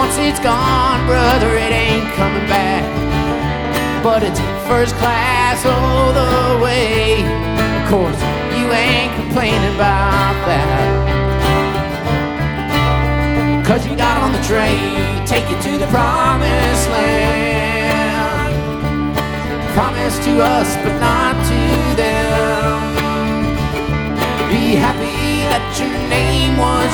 Once it's gone, brother, it ain't coming back. But it's first class all the way. Of course, you ain't complaining about that, 'cause you got on the train, take you to the promised land. Promised to us, but not to them. Be happy that your name was